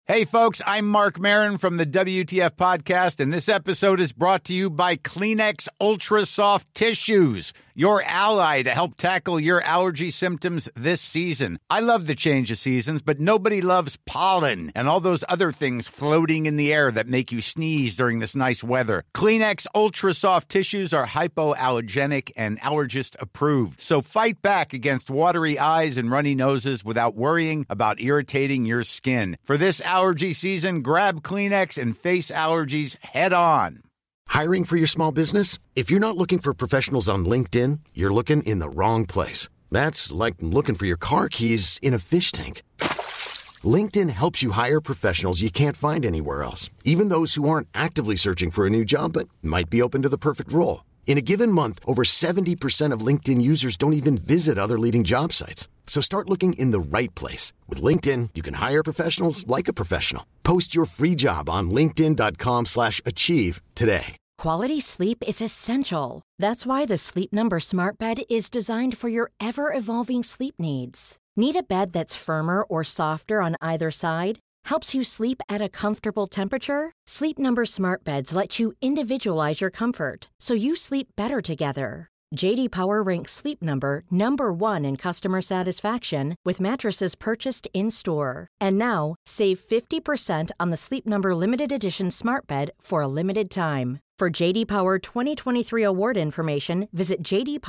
Hey, folks, I'm Mark Maron from the WTF Podcast, and this episode is brought to you by Kleenex Ultra Soft Tissues, your ally to help tackle your allergy symptoms this season. I love the change of seasons, but nobody loves pollen and all those other things floating in the air that make you sneeze during this nice weather. Kleenex Ultra Soft Tissues are hypoallergenic and allergist approved, so fight back against watery eyes and runny noses without worrying about irritating your skin. For this allergy season, grab Kleenex and face allergies head on. Hiring for your small business? If you're not looking for professionals on LinkedIn, you're looking in the wrong place. That's like looking for your car keys in a fish tank. LinkedIn helps you hire professionals you can't find anywhere else, even those who aren't actively searching for a new job but might be open to the perfect role. In a given month, over 70% of LinkedIn users don't even visit other leading job sites. So start looking in the right place. With LinkedIn, you can hire professionals like a professional. Post your free job on linkedin.com/achieve today. Quality sleep is essential. That's why the Sleep Number Smart Bed is designed for your ever-evolving sleep needs. Need a bed that's firmer or softer on either side? Helps you sleep at a comfortable temperature? Sleep Number Smart Beds let you individualize your comfort, so you sleep better together. J.D. Power ranks Sleep Number number 1 in customer satisfaction with mattresses purchased in-store. And now, save 50% on the Sleep Number Limited Edition Smart Bed for a limited time. For J.D. Power 2023 award information, visit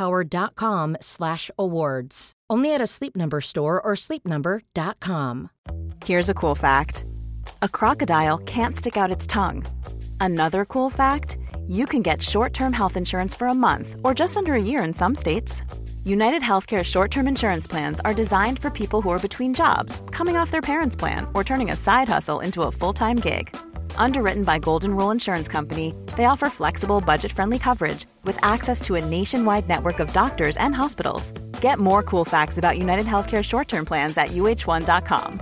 jdpower.com/awards. Only at a Sleep Number store or sleepnumber.com. Here's a cool fact. A crocodile can't stick out its tongue. Another cool fact, you can get short-term health insurance for a month or just under a year in some states. United Healthcare short-term insurance plans are designed for people who are between jobs, coming off their parents' plan, or turning a side hustle into a full-time gig. Underwritten by Golden Rule Insurance Company, they offer flexible, budget-friendly coverage with access to a nationwide network of doctors and hospitals. Get more cool facts about United Healthcare short-term plans at uh1.com.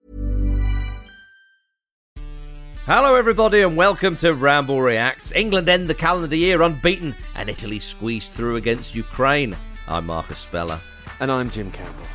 Hello everybody and welcome to Ramble Reacts. England end the calendar year unbeaten and Italy squeezed through against Ukraine. I'm Marcus Speller. And I'm Jim Campbell.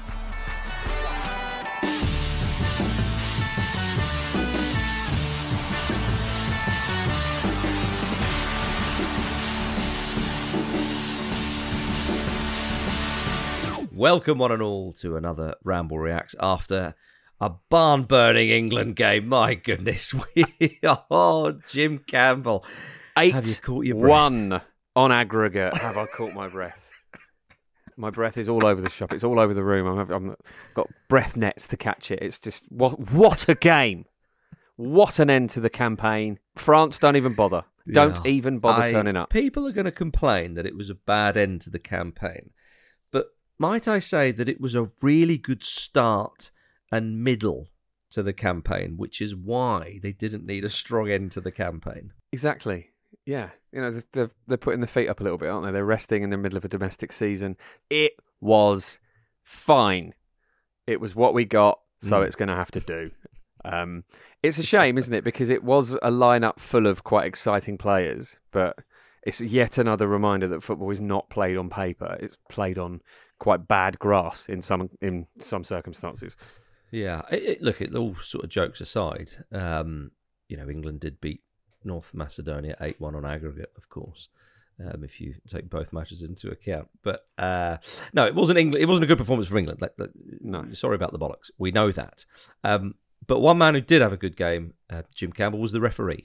Welcome one and all to another Ramble Reacts after a barn-burning England game. My goodness. Jim Campbell. Have you caught your breath? 8-1 on aggregate. Have I caught my breath? My breath is all over the shop. It's all over the room. I've got breath nets to catch it. It's just, what a game. What an end to the campaign. France don't even bother. Don't even bother turning up. People are going to complain that it was a bad end to the campaign. But might I say that it was a really good start and middle to the campaign, which is why they didn't need a strong end to the campaign. Exactly. Yeah. You know, they're putting the feet up a little bit, aren't they? They're resting in the middle of a domestic season. It was fine. It was what we got, so it's going to have to do. It's a shame, isn't it? Because it was a lineup full of quite exciting players, but it's yet another reminder that football is not played on paper. It's played on quite bad grass in some circumstances. Yeah, look, all sort of jokes aside, England did beat North Macedonia 8-1 on aggregate, of course, if you take both matches into account. But no, it wasn't England. It wasn't a good performance from England. No, sorry about the bollocks. We know that. But one man who did have a good game, Jim Campbell, was the referee.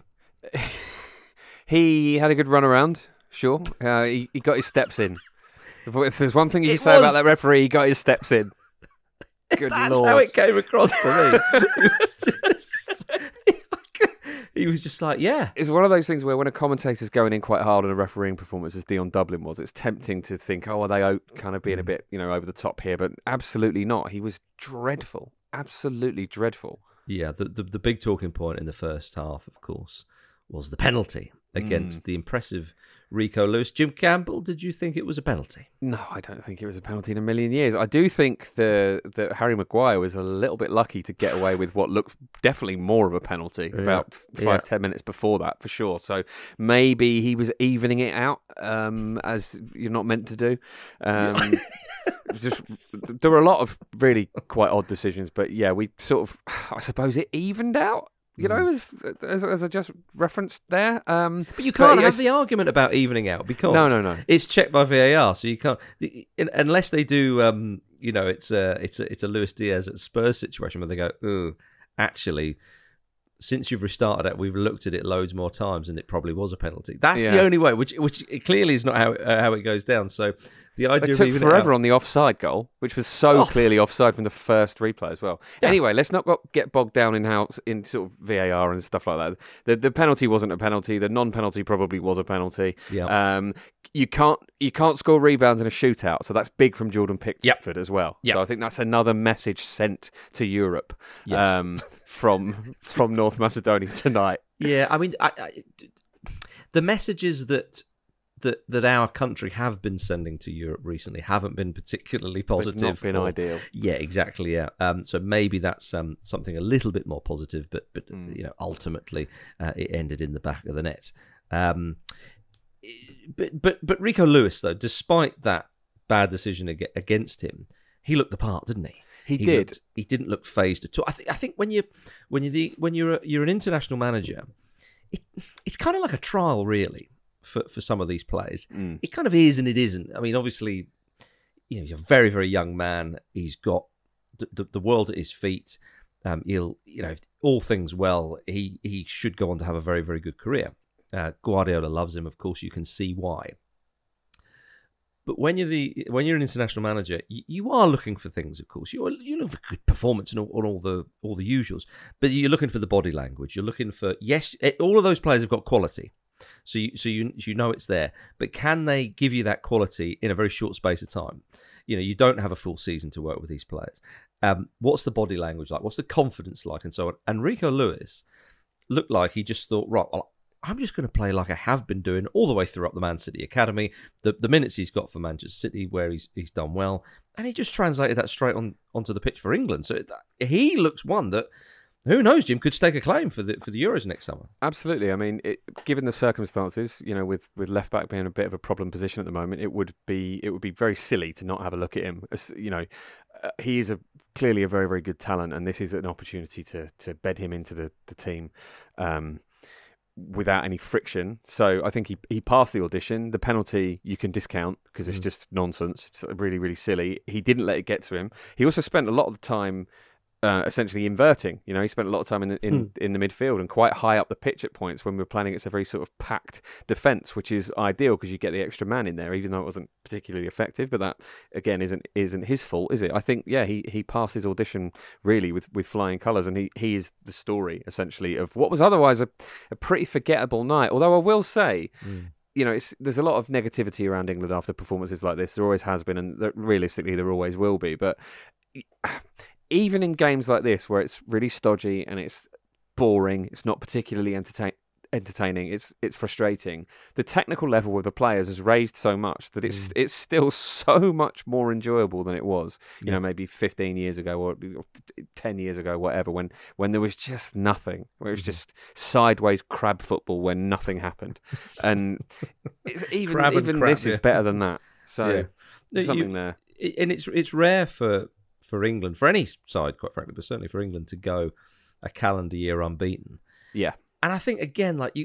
He had a good run around, sure. He got his steps in. If there's one thing you can say about that referee, he got his steps in. Good That's Lord. how it came across to me. He was just like, yeah. It's one of those things where when a commentator's going in quite hard on a refereeing performance, as Dion Dublin was, it's tempting to think, are they kind of being a bit, over the top here? But absolutely not. He was dreadful. Absolutely dreadful. Yeah, the big talking point in the first half, of course, was the penalty against the impressive Rico Lewis. Jim Campbell, did you think it was a penalty? No, I don't think it was a penalty in a million years. I do think that Harry Maguire was a little bit lucky to get away with what looks definitely more of a penalty about 5-10 minutes before that, for sure. So maybe he was evening it out, as you're not meant to do. There were a lot of really quite odd decisions, but yeah, we sort of, I suppose it evened out. You know, as I just referenced there. But you can't have the argument about evening out because no. It's checked by VAR, so you can't unless they do. It's a Luis Diaz at Spurs situation where they go, "Ooh, actually, since you've restarted it, we've looked at it loads more times, and it probably was a penalty." That's the only way, which clearly is not how it goes down. So the idea it took of forever on the offside goal, which was so clearly offside from the first replay as well. Yeah. Anyway, let's not get bogged down in sort of VAR and stuff like that. The penalty wasn't a penalty. The non-penalty probably was a penalty. Yeah. You can't score rebounds in a shootout, so that's big from Jordan Pickford as well. Yep. So I think that's another message sent to Europe from North Macedonia tonight. Yeah, I mean, the messages that our country have been sending to Europe recently haven't been particularly positive. It's not been ideal. Yeah, exactly. Yeah. So maybe that's something a little bit more positive, but ultimately it ended in the back of the net. But Rico Lewis, though, despite that bad decision against him, he looked the part, didn't he? He did. He didn't look phased at all. I think when you're an international manager, it's kind of like a trial, really, for some of these players. It kind of is and it isn't. I mean, obviously, he's a very, very young man. He's got the world at his feet. If all things well, he should go on to have a very, very good career. Guardiola loves him, of course. You can see why. But when you're an international manager, you are looking for things. Of course, you're looking for good performance and all the usuals. But you're looking for the body language. You're looking for all of those players have got quality, so you know it's there. But can they give you that quality in a very short space of time? You don't have a full season to work with these players. What's the body language like? What's the confidence like, and so on? And Rico Lewis looked like he just thought, right, well, I'm just going to play like I have been doing all the way through up the Man City Academy, the minutes he's got for Manchester City, where he's done well, and he just translated that straight onto the pitch for England. So he looks one that, who knows, Jim, could stake a claim for the Euros next summer. Absolutely. I mean, given the circumstances, with left back being a bit of a problem position at the moment, it would be very silly to not have a look at him. He is clearly a very, very good talent, and this is an opportunity to bed him into the team. Without any friction. So I think he passed the audition. The penalty you can discount because it's just nonsense. It's really, really silly. He didn't let it get to him. He also spent a lot of the time essentially inverting. He spent a lot of time in the midfield and quite high up the pitch at points when we were playing against a very sort of packed defence, which is ideal because you get the extra man in there, even though it wasn't particularly effective. But that again isn't his fault, is it? I think he passed his audition really with flying colours, and he is the story essentially of what was otherwise a pretty forgettable night. Although I will say. There's a lot of negativity around England after performances like this. There always has been, and realistically there always will be. But even in games like this, where it's really stodgy and it's boring, it's not particularly entertaining, it's frustrating. The technical level of the players has raised so much that it's still so much more enjoyable than it was, maybe 15 years ago or 10 years ago, whatever, when there was just nothing, where it was just sideways crab football where nothing happened. And even this is better than that. So there's something there. And it's rare for England, for any side, quite frankly, but certainly for England, to go a calendar year unbeaten. Yeah. And I think, again, like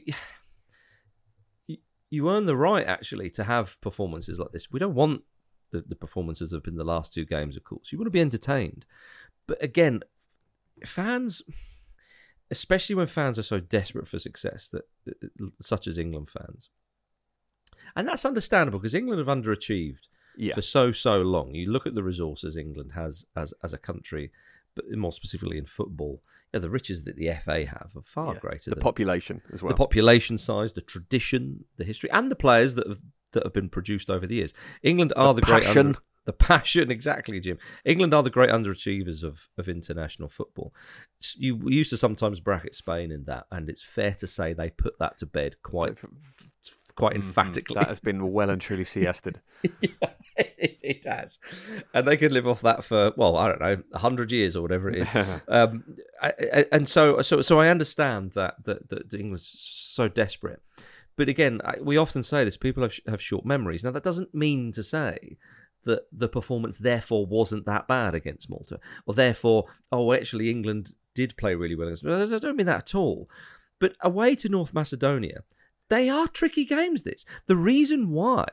you earn the right, actually, to have performances like this. We don't want the performances that have been the last two games, of course. You want to be entertained. But again, fans, especially when fans are so desperate for success, such as England fans, and that's understandable because England have underachieved for so long. You look at the resources England has as a country, but more specifically in football, the riches that the FA have are far greater. The population as well. The population size, the tradition, the history, and the players that have been produced over the years. England are the great The passion, exactly, Jim. England are the great underachievers of international football. We used to sometimes bracket Spain in that, and it's fair to say they put that to bed quite emphatically. That has been well and truly siested. Yeah, it has. And they could live off that for, well, I don't know, 100 years or whatever it is. And so I understand that England's so desperate. But again, we often say this, people have short memories. Now, that doesn't mean to say that the performance therefore wasn't that bad against Malta, or therefore, actually England did play really well against Malta. I don't mean that at all. But away to North Macedonia, they are tricky games, this. The reason why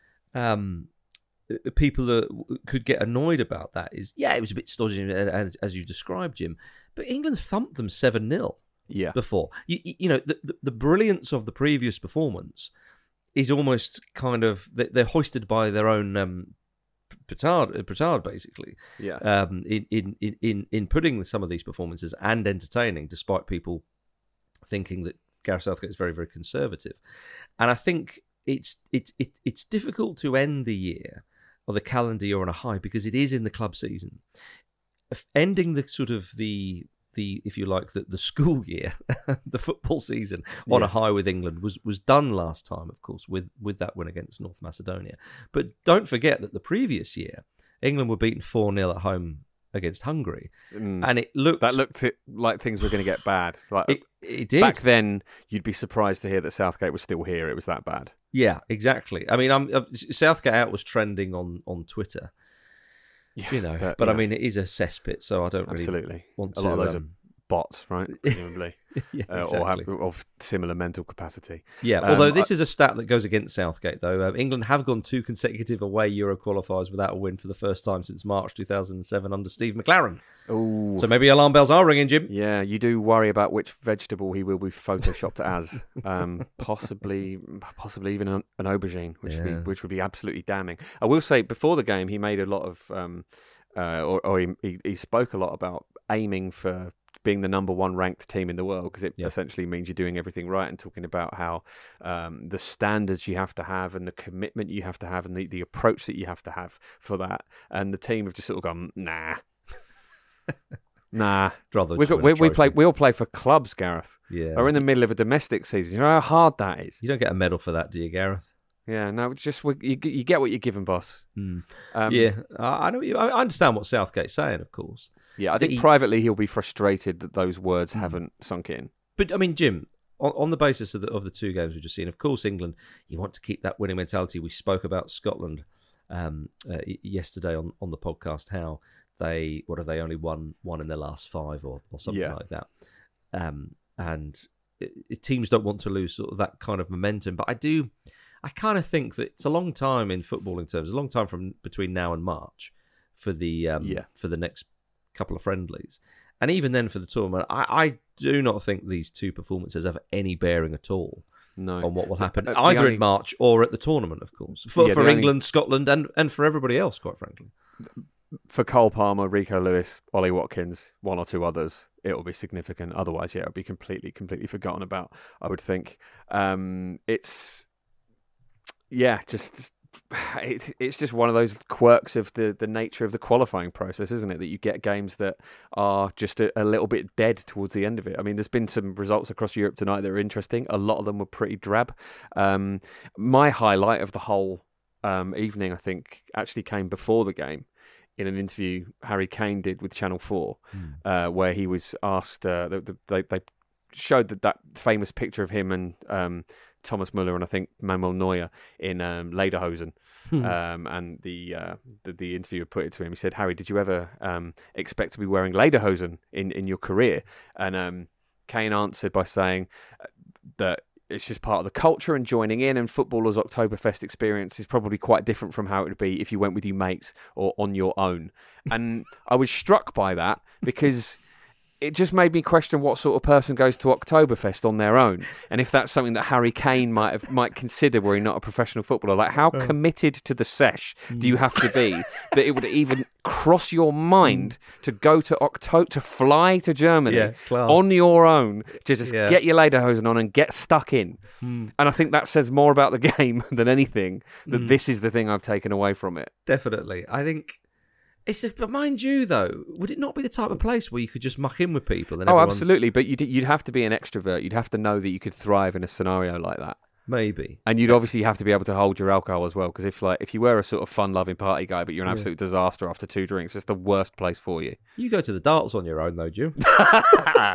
people could get annoyed about that is, it was a bit stodgy, as you described, Jim, but England thumped them 7-0 before. You know, the brilliance of the previous performance is almost kind of, they're hoisted by their own petard, basically. Yeah. In putting some of these performances and entertaining, despite people thinking that Gareth Southgate is very, very conservative. And I think it's difficult to end the year or the calendar year on a high, because it is in the club season. Ending the sort of the if you like, the school year, the football season on a high with England was done last time, of course, with that win against North Macedonia. But don't forget that the previous year, England were beaten 4-0 at home against Hungary, and it looked like things were going to get bad. Like it did. Back then, you'd be surprised to hear that Southgate was still here. It was that bad. Yeah, exactly. I mean, Southgate out was trending on Twitter. Yeah, you know, but I mean, it is a cesspit, so I don't really want to. A lot of those are bots, right? Presumably, exactly. or have of similar mental capacity. Yeah, although this is a stat that goes against Southgate, though. England have gone 2 consecutive away Euro qualifiers without a win for the first time since March 2007 under Steve McLaren. Ooh. So maybe alarm bells are ringing, Jim. Yeah, you do worry about which vegetable he will be photoshopped as. Possibly even an aubergine, which would be absolutely damning. I will say, before the game, he made a lot of, he spoke a lot about aiming for being the number 1 ranked team in the world, because it essentially means you're doing everything right, and talking about how the standards you have to have and the commitment you have to have and the approach that you have to have for that. And the team have just sort of gone, nah. We all play for clubs, Gareth. Yeah. We're in the middle of a domestic season. You know how hard that is? You don't get a medal for that, do you, Gareth? Yeah, no, just you get what you're given, boss. I know. I understand what Southgate's saying, of course. Yeah, I think privately he'll be frustrated that those words haven't sunk in. But I mean, Jim, on the basis of the 2 games we've just seen, of course, England, you want to keep that winning mentality. We spoke about Scotland yesterday on the podcast, how they only won in their last 5 or something like that. And teams don't want to lose sort of that kind of momentum. But I kind of think that it's a long time in footballing terms, a long time from between now and March for the next couple of friendlies. And even then for the tournament, I do not think these 2 performances have any bearing at all on what will happen, either in March or at the tournament, of course, for England, Scotland, and for everybody else, quite frankly. For Cole Palmer, Rico Lewis, Ollie Watkins, 1 or 2 others, it will be significant. Otherwise, it'll be completely forgotten about, I would think. It's just one of those quirks of the nature of the qualifying process, isn't it? That you get games that are just a little bit dead towards the end of it. I mean, there's been some results across Europe tonight that are interesting. A lot of them were pretty drab. My highlight of the whole evening, I think, actually came before the game, in an interview Harry Kane did with Channel 4, where he was asked, they showed that famous picture of him and Thomas Müller and I think Manuel Neuer in Lederhosen. And the interviewer put it to him. He said, "Harry, did you ever expect to be wearing Lederhosen in your career?" And Kane answered by saying that it's just part of the culture and joining in, and footballers' Oktoberfest experience is probably quite different from how it would be if you went with your mates or on your own. And I was struck by that, because it just made me question what sort of person goes to Oktoberfest on their own, and if that's something that Harry Kane might consider were he not a professional footballer. Like, how committed to the sesh do you have to be that it would even cross your mind to go to to fly to Germany on your own to just get your lederhosen on and get stuck in? And I think that says more about the game than anything, that this is the thing I've taken away from it. Definitely. I think... But mind you, though, would it not be the type of place where you could just muck in with people? And absolutely. But you'd have to be an extrovert. You'd have to know that you could thrive in a scenario like that. Maybe. And you'd obviously have to be able to hold your alcohol as well. Because if you were a sort of fun-loving party guy, but you're an absolute disaster after 2 drinks, it's the worst place for you. You go to the darts on your own, though, Jim. I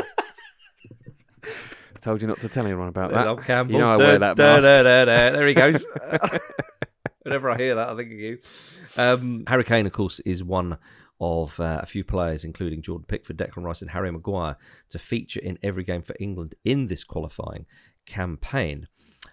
told you not to tell anyone about that. Campbell. You know I wear that mask. There he goes. Whenever I hear that, I think of you. Harry Kane, of course, is one of a few players, including Jordan Pickford, Declan Rice and Harry Maguire, to feature in every game for England in this qualifying campaign.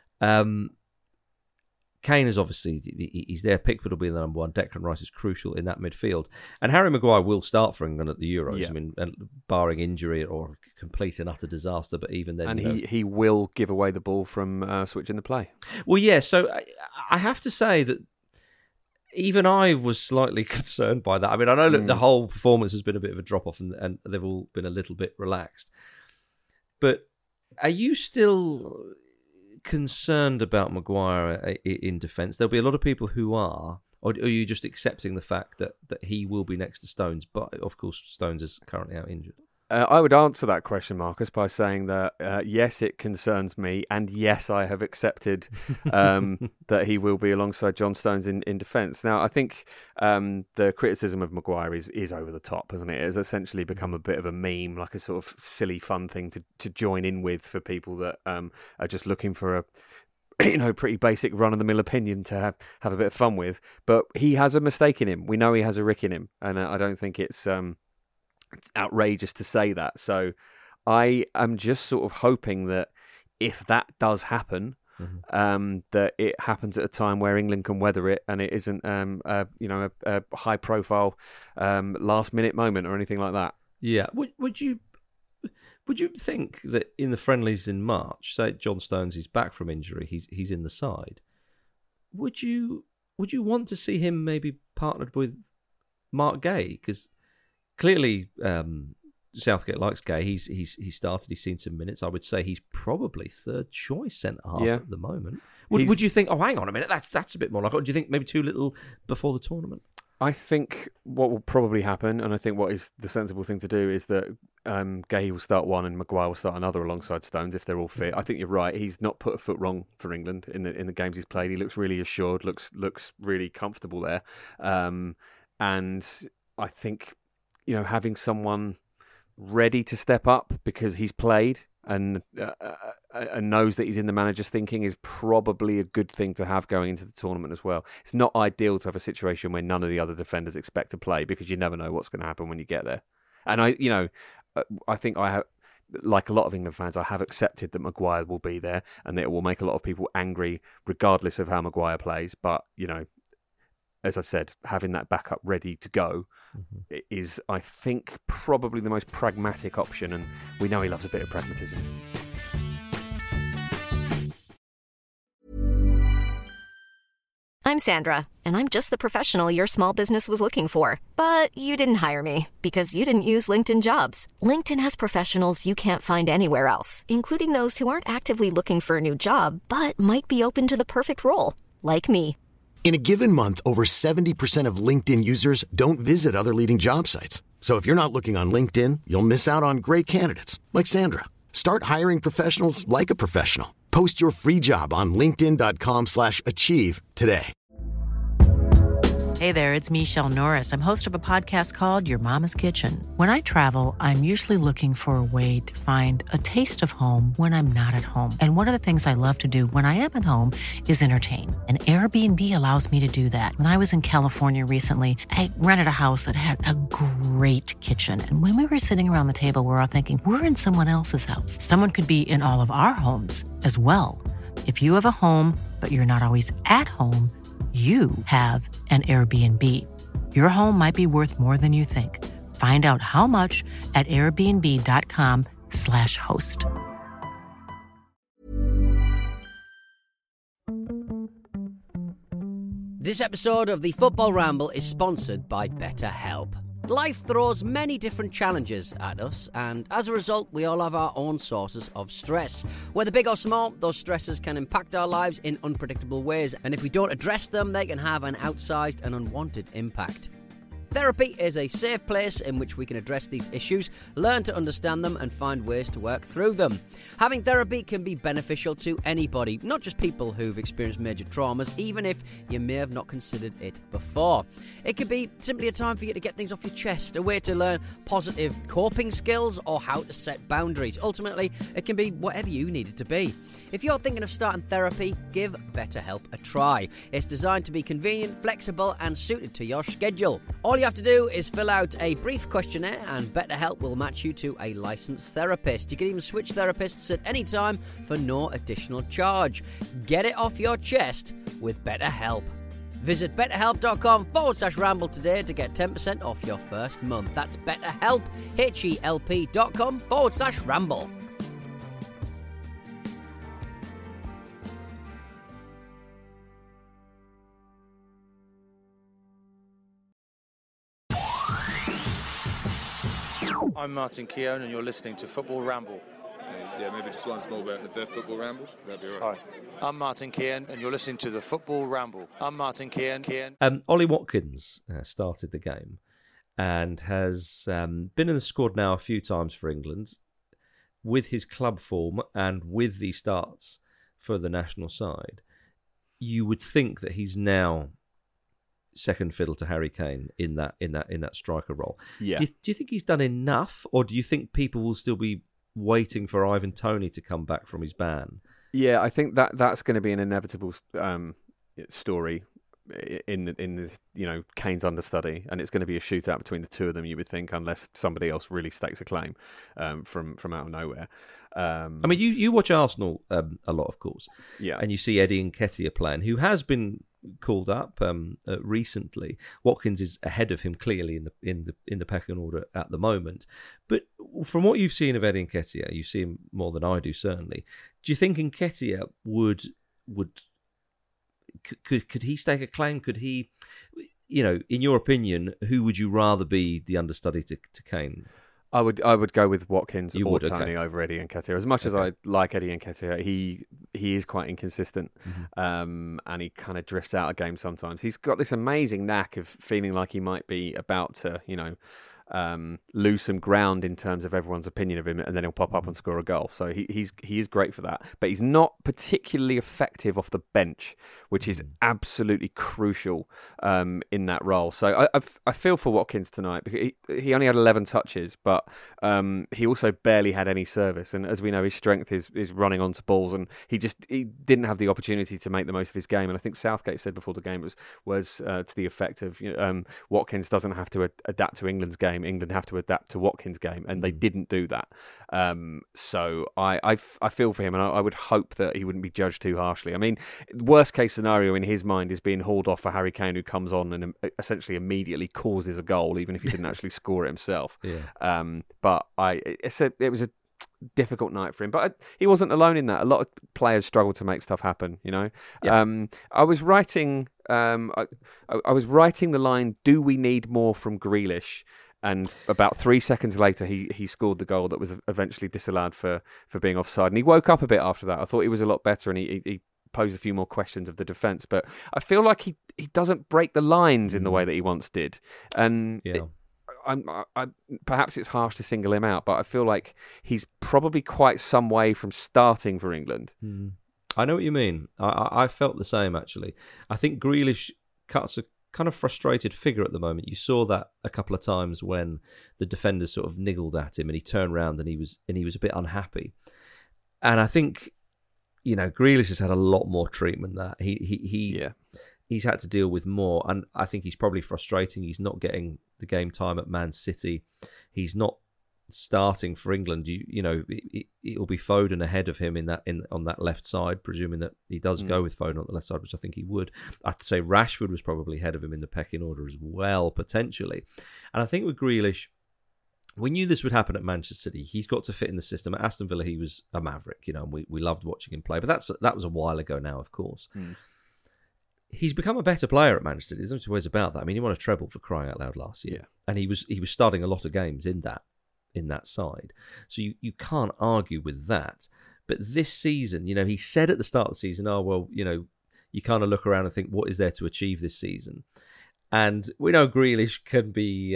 Kane is obviously, he's there. Pickford will be the number one. Declan Rice is crucial in that midfield. And Harry Maguire will start for England at the Euros. Yeah. I mean, barring injury or complete and utter disaster, but even then... And he will give away the ball from switching the play. Well, yeah, so I have to say that even I was slightly concerned by that. I mean, I know that the whole performance has been a bit of a drop-off and they've all been a little bit relaxed. But are you still concerned about Maguire in defence? There'll be a lot of people who are, or are you just accepting the fact that he will be next to Stones, but of course Stones is currently out injured? I would answer that question, Marcus, by saying that yes, it concerns me, and yes, I have accepted that he will be alongside John Stones in defence. Now, I think the criticism of Maguire is over the top, isn't it? It has essentially become a bit of a meme, like a sort of silly, fun thing to join in with for people that are just looking for a pretty basic run-of-the-mill opinion to have a bit of fun with. But he has a mistake in him. We know he has a rick in him, and I don't think it's outrageous to say that. So I am just sort of hoping that if that does happen, that it happens at a time where England can weather it, and it isn't a high-profile last-minute moment or anything like that. Yeah. Would you think that in the friendlies in March, say John Stones is back from injury, he's in the side, would you want to see him maybe partnered with Mark Gay? Because clearly Southgate likes Gay. He started. He's seen some minutes. I would say he's probably third choice centre half at the moment. Would you think? Oh, hang on a minute. That's a bit more like. Or do you think maybe too little before the tournament? I think what will probably happen, and I think what is the sensible thing to do, is that Gay will start one and Maguire will start another alongside Stones if they're all fit. I think you're right. He's not put a foot wrong for England in the games he's played. He looks really assured. Looks really comfortable there, and I think, having someone ready to step up because he's played and knows that he's in the manager's thinking is probably a good thing to have going into the tournament as well. It's not ideal to have a situation where none of the other defenders expect to play, because you never know what's going to happen when you get there. And I think I have, like a lot of England fans, I have accepted that Maguire will be there and that it will make a lot of people angry regardless of how Maguire plays. But, as I've said, having that backup ready to go is, I think, probably the most pragmatic option, and we know he loves a bit of pragmatism. I'm Sandra, and I'm just the professional your small business was looking for. But you didn't hire me because you didn't use LinkedIn Jobs. LinkedIn has professionals you can't find anywhere else, including those who aren't actively looking for a new job, but might be open to the perfect role, like me. In a given month, over 70% of LinkedIn users don't visit other leading job sites. So if you're not looking on LinkedIn, you'll miss out on great candidates like Sandra. Start hiring professionals like a professional. Post your free job on linkedin.com/achieve today. Hey there, it's Michelle Norris. I'm host of a podcast called Your Mama's Kitchen. When I travel, I'm usually looking for a way to find a taste of home when I'm not at home. And one of the things I love to do when I am at home is entertain. And Airbnb allows me to do that. When I was in California recently, I rented a house that had a great kitchen. And when we were sitting around the table, we're all thinking, we're in someone else's house. Someone could be in all of our homes as well. If you have a home, but you're not always at home, you have an Airbnb. Your home might be worth more than you think. Find out how much at airbnb.com/host. This episode of the Football Ramble is sponsored by BetterHelp. Life throws many different challenges at us, and as a result, we all have our own sources of stress. Whether big or small, those stresses can impact our lives in unpredictable ways, and if we don't address them, they can have an outsized and unwanted impact. Therapy is a safe place in which we can address these issues, learn to understand them, and find ways to work through them. Having therapy can be beneficial to anybody, not just people who've experienced major traumas, even if you may have not considered it before. It could be simply a time for you to get things off your chest, a way to learn positive coping skills or how to set boundaries. Ultimately, it can be whatever you need it to be. If you're thinking of starting therapy, give BetterHelp a try. It's designed to be convenient, flexible, and suited to your schedule. All you have to do is fill out a brief questionnaire and BetterHelp will match you to a licensed therapist. You can even switch therapists at any time for no additional charge. Get it off your chest with BetterHelp. Visit betterhelp.com/ramble today to get 10% off your first month. That's BetterHelp, HELP.com/ramble. I'm Martin Keown and you're listening to Football Ramble. Yeah, maybe just once more about the Football Ramble. That'd be all right. Hi, I'm Martin Keown and you're listening to the Football Ramble. I'm Martin Keown. Ollie Watkins started the game and has been in the squad now a few times for England with his club form and with the starts for the national side. You would think that he's now second fiddle to Harry Kane in that striker role. Yeah. Do you think he's done enough, or do you think people will still be waiting for Ivan Toney to come back from his ban? Yeah, I think that's going to be an inevitable story in the Kane's understudy, and it's going to be a shootout between the two of them. You would think, unless somebody else really stakes a claim from out of nowhere. I mean, you watch Arsenal a lot, of course. Yeah, and you see Eddie Nketiah playing, who has been called up recently. Watkins is ahead of him clearly in the pecking order at the moment. But from what you've seen of Eddie Nketiah, you see him more than I do certainly. Do you think Nketiah could he stake a claim? Could he, in your opinion, who would you rather be the understudy to Kane? I would go with Watkins or Toney okay. over Eddie Nketiah. As much as I like Eddie Nketiah, he is quite inconsistent, and he kind of drifts out of game sometimes. He's got this amazing knack of feeling like he might be about to, lose some ground in terms of everyone's opinion of him, and then he'll pop up and score a goal. So he is great for that, but he's not particularly effective off the bench, which is absolutely crucial in that role. So I feel for Watkins tonight because he only had 11 touches, but he also barely had any service. And as we know, his strength is running onto balls, and he didn't have the opportunity to make the most of his game. And I think Southgate said before the game was to the effect of Watkins doesn't have to adapt to England's game. England have to adapt to Watkins' game, and they didn't do that. So I feel for him, and I would hope that he wouldn't be judged too harshly. I mean, worst case scenario in his mind is being hauled off for Harry Kane, who comes on and essentially immediately causes a goal, even if he didn't actually score it himself. Yeah. But it was a difficult night for him, but he wasn't alone in that. A lot of players struggle to make stuff happen, Yeah. I was writing the line, "Do we need more from Grealish?" And about 3 seconds later, he scored the goal that was eventually disallowed for being offside. And he woke up a bit after that. I thought he was a lot better, and he posed a few more questions of the defence. But I feel like he doesn't break the lines in the way that he once did. And perhaps it's harsh to single him out, but I feel like he's probably quite some way from starting for England. I know what you mean. I felt the same, actually. I think Grealish cuts a kind of frustrated figure at the moment. You saw that a couple of times when the defenders sort of niggled at him and he turned around and he was a bit unhappy. And I think, Grealish has had a lot more treatment than that. He's had to deal with more, and I think he's probably frustrating. He's not getting the game time at Man City. He's not starting for England. It'll be Foden ahead of him on that left side, presuming that he does go with Foden on the left side, which I think he would. I have to say Rashford was probably ahead of him in the pecking order as well, potentially. And I think with Grealish, We knew this would happen at Manchester City. He's got to fit in the system. At Aston Villa, he was a maverick, and we loved watching him play. But that was a while ago now, of course. He's become a better player at Manchester City. There's no two ways about that. I mean, he won a treble for crying out loud last year, and he was starting a lot of games in that side. So you can't argue with that. But this season, he said at the start of the season, you kind of look around and think, what is there to achieve this season? And we know Grealish can be.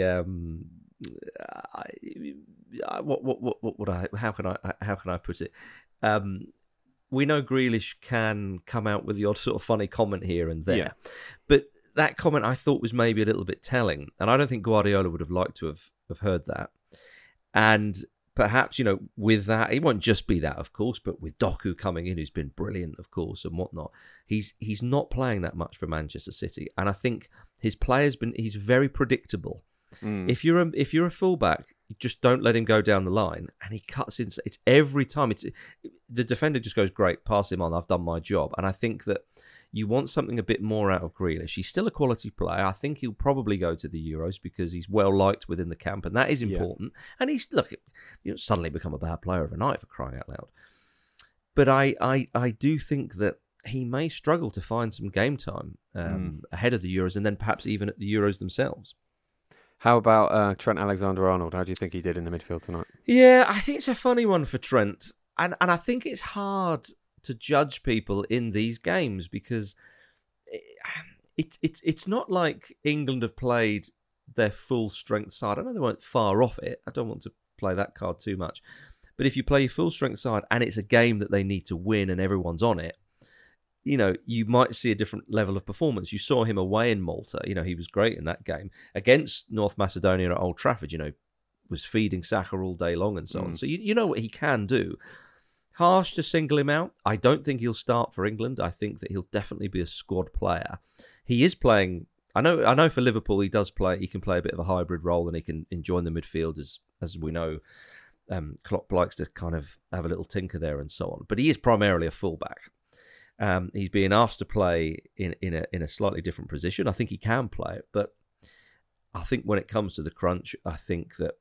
How can I put it? We know Grealish can come out with the odd sort of funny comment here and there, but that comment I thought was maybe a little bit telling, and I don't think Guardiola would have liked to have heard that. And perhaps, with that, it won't just be that, of course, but with Doku coming in, who's been brilliant, of course, and whatnot, he's not playing that much for Manchester City, and I think his he's very predictable. If you're a fullback, you just don't let him go down the line, and he cuts in. It's every time. The defender just goes, great, pass him on. I've done my job. And I think that you want something a bit more out of Grealish. He's still a quality player. I think he'll probably go to the Euros because he's well liked within the camp, and that is important. And he's suddenly become a bad player overnight, for crying out loud. But I do think that he may struggle to find some game time ahead of the Euros, and then perhaps even at the Euros themselves. How about Trent Alexander-Arnold? How do you think he did in the midfield tonight? Yeah, I think it's a funny one for Trent. And I think it's hard to judge people in these games because it's not like England have played their full strength side. I know they weren't far off it. I don't want to play that card too much. But if you play your full strength side and it's a game that they need to win and everyone's on it, you might see a different level of performance. You saw him away in Malta. He was great in that game. Against North Macedonia at Old Trafford, was feeding Saka all day long and so on. So you know what he can do. Harsh to single him out. I don't think he'll start for England. I think that he'll definitely be a squad player. He is playing. I know for Liverpool he does play. He can play a bit of a hybrid role and he can join the midfield as we know. Klopp likes to kind of have a little tinker there and so on. But he is primarily a fullback. He's being asked to play in a slightly different position. I think he can play it, but I think when it comes to the crunch, I think that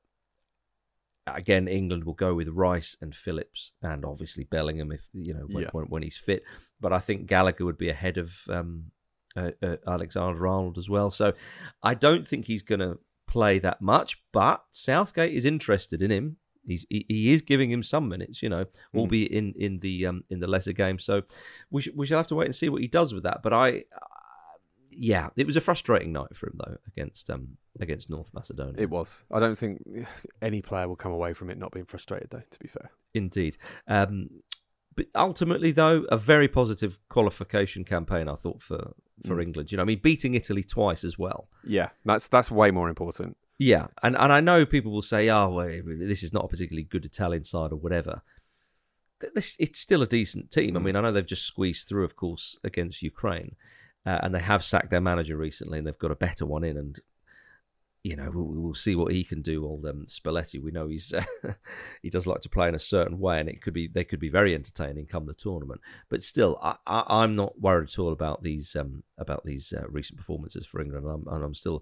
again England will go with Rice and Phillips and obviously Bellingham if when he's fit. But I think Gallagher would be ahead of Alexander-Arnold as well. So I don't think he's going to play that much. But Southgate is interested in him. He is giving him some minutes, albeit in the lesser game. So we shall have to wait and see what he does with that. But it was a frustrating night for him though against North Macedonia. It was. I don't think any player will come away from it not being frustrated though. To be fair, indeed. But ultimately though, a very positive qualification campaign I thought for England. Beating Italy twice as well. Yeah, that's way more important. Yeah, and I know people will say, this is not a particularly good Italian side or whatever. It's still a decent team. I mean, I know they've just squeezed through, of course, against Ukraine, and they have sacked their manager recently, and they've got a better one in, and, we'll see what he can do. Old Spalletti, we know he does like to play in a certain way, and they could be very entertaining come the tournament. But still, I'm not worried at all about these recent performances for England, and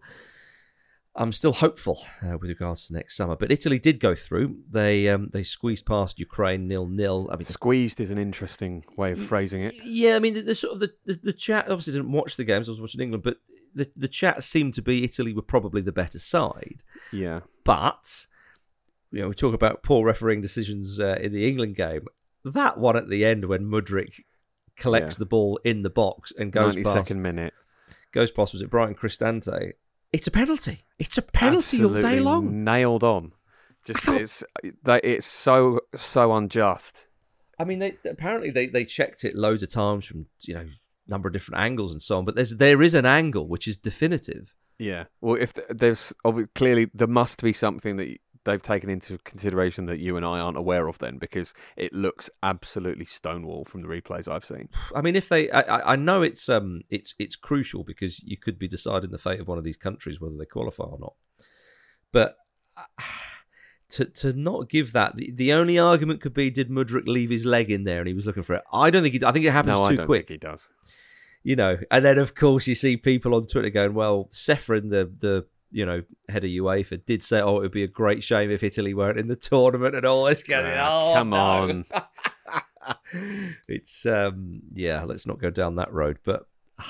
I'm still hopeful with regards to next summer. But Italy did go through. They squeezed past Ukraine 0-0. I mean, squeezed is an interesting way of phrasing it. Yeah, I mean, the sort of the chat, obviously didn't watch the games, I was watching England, but the chat seemed to be Italy were probably the better side. Yeah. But, we talk about poor refereeing decisions in the England game. That one at the end when Mudryk collects the ball in the box and goes 92nd minute. Goes past, was it Brian Cristante? It's a penalty. It's a penalty all day long. Nailed on. It's so unjust. I mean, they checked it loads of times from number of different angles and so on. But there is an angle which is definitive. Yeah. Well, if there's clearly there must be something that they've taken into consideration that you and I aren't aware of then, because it looks absolutely stonewall from the replays I've seen. I mean, if I know it's crucial because you could be deciding the fate of one of these countries whether they qualify or not. But to not give that, the only argument could be, did Mudryk leave his leg in there and he was looking for it? I don't think I think it happens too quick. I don't think he does. And then of course you see people on Twitter going, well, Ceferin, the head of UEFA, did say, "Oh, it would be a great shame if Italy weren't in the tournament and all this kind of." Come on. It's let's not go down that road. But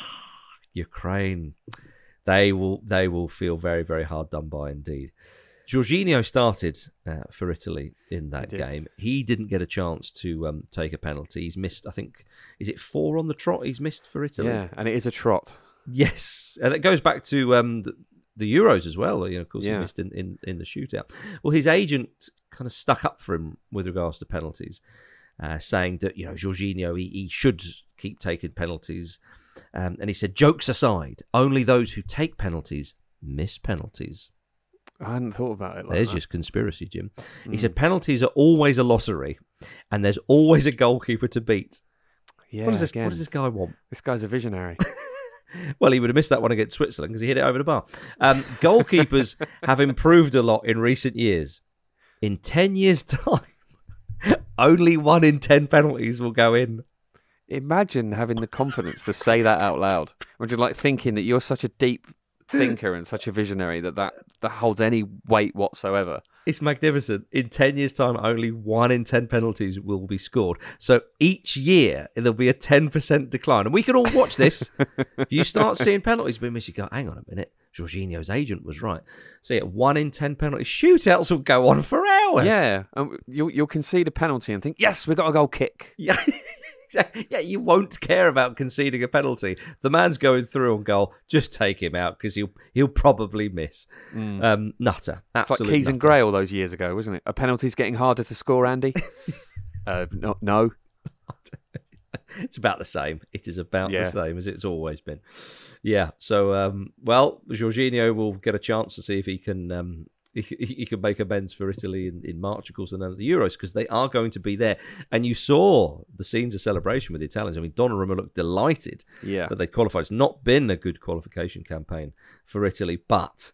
Ukraine, they will feel very, very hard done by indeed. Jorginho started for Italy in that game. He didn't get a chance to take a penalty. He's missed, I think, is it 4 on the trot he's missed for Italy? Yeah, and it is a trot. Yes, and it goes back to the Euros as well. Of course, he missed in the shootout. Well, his agent kind of stuck up for him with regards to penalties, saying that Jorginho he should keep taking penalties, and he said, jokes aside, only those who take penalties miss penalties. I hadn't thought about it like There's that. just conspiracy, Jim. He said penalties are always a lottery, and there's always a goalkeeper to beat. Yeah, What does this guy want? This guy's a visionary. Well, he would have missed that one against Switzerland because he hit it over the bar. Goalkeepers have improved a lot in recent years. In 10 years' time, only 1 in 10 penalties will go in. Imagine having the confidence to say that out loud. Imagine thinking that you're such a deep thinker and such a visionary that holds any weight whatsoever. It's magnificent. In 10 years' time, only 1 in 10 penalties will be scored. So each year, there'll be a 10% decline. And we can all watch this. If you start seeing penalties being missed, you go, hang on a minute, Jorginho's agent was right. So 1 in 10 penalties. Shootouts will go on for hours. Yeah, you'll concede a penalty and think, yes, we got a goal kick. Yeah. Yeah, you won't care about conceding a penalty. The man's going through on goal. Just take him out because he'll probably miss. Nutter, absolute. It's like Keys and Gray all those years ago, wasn't it? Are penalties getting harder to score, Andy? No. It's about the same. It is about the same as it's always been. Yeah. So, Jorginho will get a chance to see if he can. He could make amends for Italy in March, of course, and then the Euros, because they are going to be there. And you saw the scenes of celebration with the Italians. I mean, Donnarumma looked delighted that they qualified. It's not been a good qualification campaign for Italy, but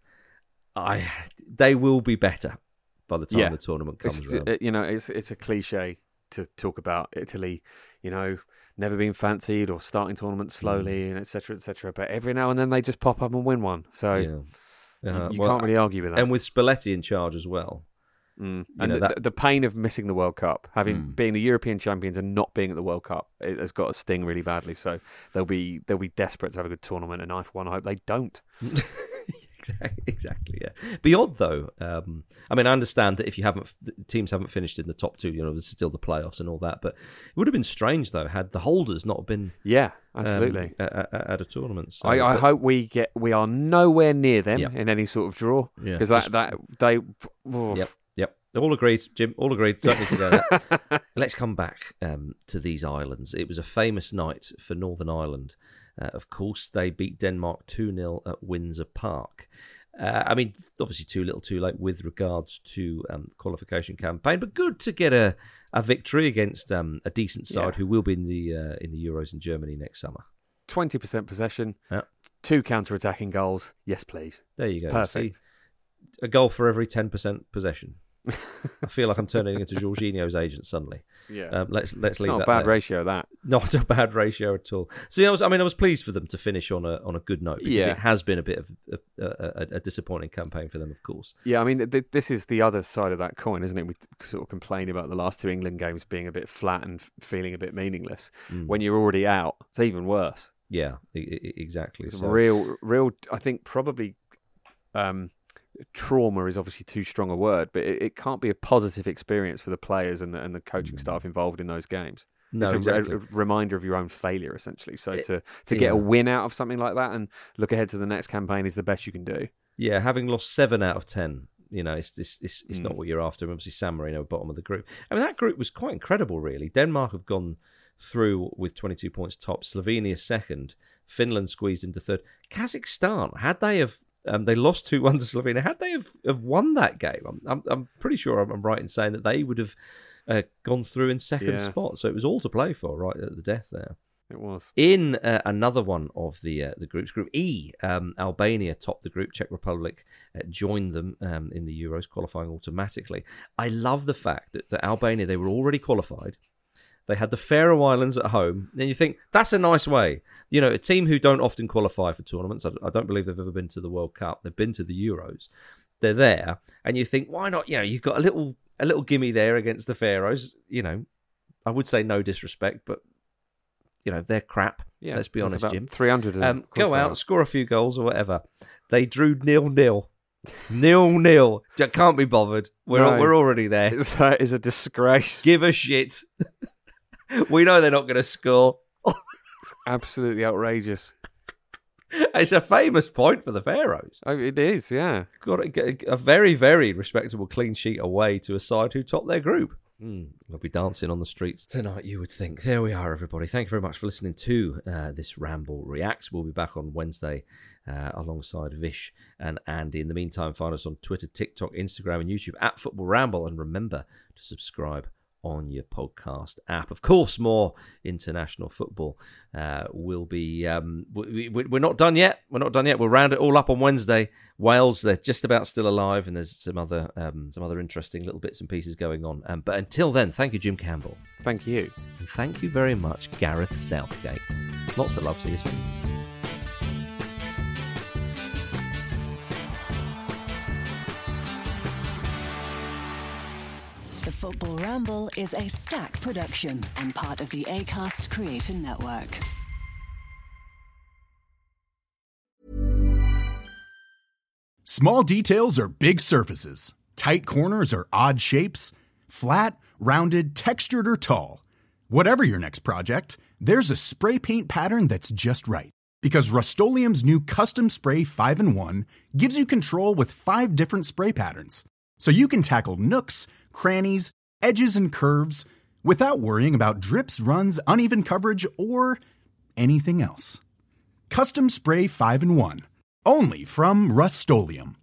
they will be better by the time the tournament comes around. It's a cliche to talk about Italy, never been fancied or starting tournaments slowly and et cetera, but every now and then they just pop up and win one. So... Yeah. You can't really argue with that. And with Spalletti in charge as well. And the pain of missing the World Cup, being the European champions and not being at the World Cup, it has got to sting really badly. So they'll be desperate to have a good tournament, and I, for one, hope they don't. Exactly, yeah. Beyond though, I understand that if teams haven't finished in the top 2, there's still the playoffs and all that. But it would have been strange though had the holders not been absolutely at a tournament. So, I hope we are nowhere near them in any sort of draw because Yep. All agreed, Jim. All agreed. Don't need to go there. Let's come back to these islands. It was a famous night for Northern Ireland. Of course, they beat Denmark 2-0 at Windsor Park. Obviously too little too late with regards to the qualification campaign, but good to get a victory against a decent side who will be in the Euros in Germany next summer. 20% possession, 2 counter-attacking goals. Yes, please. There you go. Perfect. See, a goal for every 10% possession. I feel like I'm turning into Jorginho's agent suddenly. Yeah, let's leave that. Not a bad ratio, that. Not a bad ratio at all. So I was pleased for them to finish on a good note because it has been a bit of a disappointing campaign for them, of course. Yeah, this is the other side of that coin, isn't it? We sort of complain about the last 2 England games being a bit flat and feeling a bit meaningless. When you're already out, it's even worse. Yeah, exactly. So. Real. I think probably. Trauma is obviously too strong a word, but it can't be a positive experience for the players and the coaching staff involved in those games. No, it's exactly. a reminder of your own failure, essentially. So to get a win out of something like that and look ahead to the next campaign is the best you can do. Yeah, having lost 7 out of 10, it's not what you're after. Obviously, San Marino bottom of the group. That group was quite incredible, really. Denmark have gone through with 22 points top. Slovenia second. Finland squeezed into third. Kazakhstan, had they have they lost 2-1 to Slovenia. Had they have won that game, I'm pretty sure I'm right in saying that they would have gone through in second spot. So it was all to play for right at the death there. It was. In another one of the groups, Group E, Albania topped the group. Czech Republic joined them in the Euros, qualifying automatically. I love the fact that Albania, they were already qualified. They had the Faroe Islands at home. And you think, that's a nice way. You know, a team who don't often qualify for tournaments. I don't believe they've ever been to the World Cup. They've been to the Euros. They're there. And you think, why not? You know, you've got a little gimme there against the Faroes. You know, I would say no disrespect, but, you know, they're crap. Yeah, let's be honest, Jim. 300 of them. Go out, score a few goals or whatever. They drew 0-0. 0-0. Can't be bothered. We're already there. That is a disgrace. Give a shit. We know they're not going to score. Absolutely outrageous. It's a famous point for the Faroes. Oh, it is, yeah. Got a very, very respectable clean sheet away to a side who topped their group. They'll be dancing on the streets tonight, you would think. There we are, everybody. Thank you very much for listening to this Ramble Reacts. We'll be back on Wednesday alongside Vish and Andy. In the meantime, find us on Twitter, TikTok, Instagram, and YouTube at Football Ramble. And remember to subscribe on your podcast app. Of course, more international football will be... we're not done yet. We'll round it all up on Wednesday. Wales, they're just about still alive, and there's some other interesting little bits and pieces going on. But until then, thank you, Jim Campbell. Thank you. And thank you very much, Gareth Southgate. Lots of love to you. The Football Ramble is a Stack production and part of the Acast Creator Network. Small details are big surfaces. Tight corners are odd shapes. Flat, rounded, textured, or tall. Whatever your next project, there's a spray paint pattern that's just right. Because Rust-Oleum's new Custom Spray 5-in-1 gives you control with 5 different spray patterns. So you can tackle nooks, crannies, edges, and curves without worrying about drips, runs, uneven coverage, or anything else. Custom Spray 5-in-1. Only from Rust-Oleum.